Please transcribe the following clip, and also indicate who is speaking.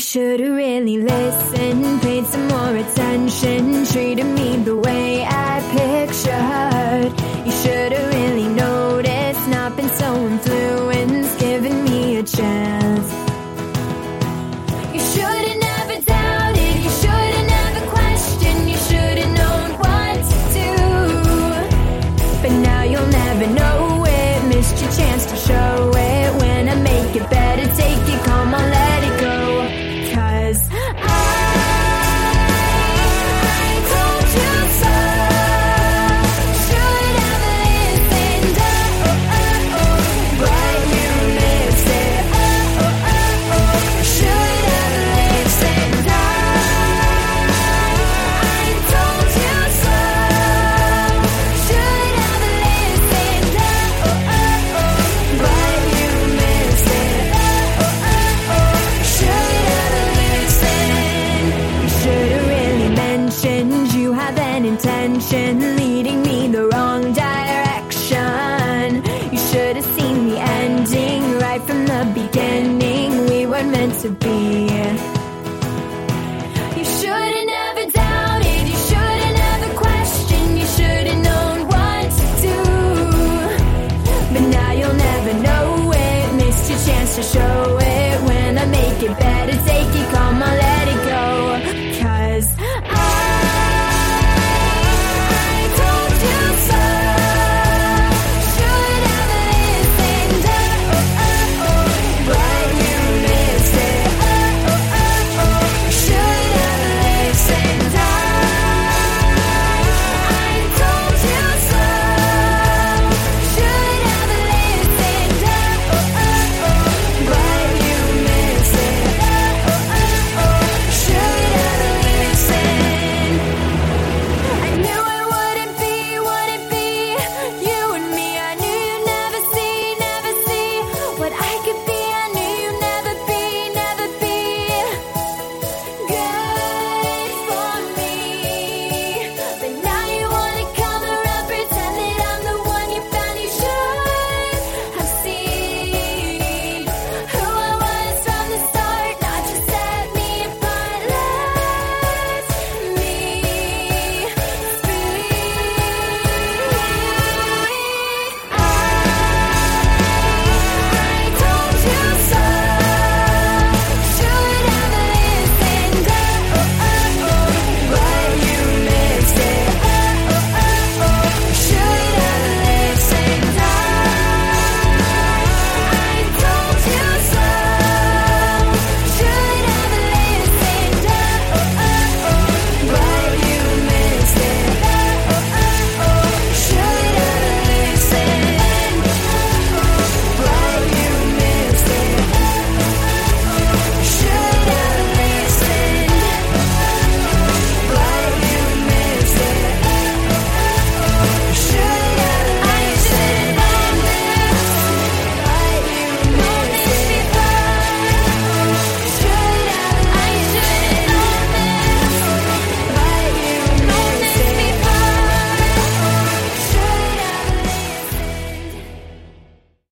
Speaker 1: should've really listened, paid some more attention, treated me the way I pictured. You should've really noticed, not been so influenced, given me a chance. You should've never doubted, you should've never questioned, you should've known what to do. But now you'll never know it, missed your chance to show it. When I make it better, take it, come on, let it go. 'Cause I told you so. Should have listened, but you missed it. Should have listened. I told you so. Should have listened, but you missed it. Should have listened. You should've really mentioned you have an intention, leading me the wrong direction. You should've seen the ending right from the beginning. We weren't meant to be. You should've never doubted, you should've never questioned, you should've known what to do. But now you'll never know it, missed your chance to show it. When I make it better, take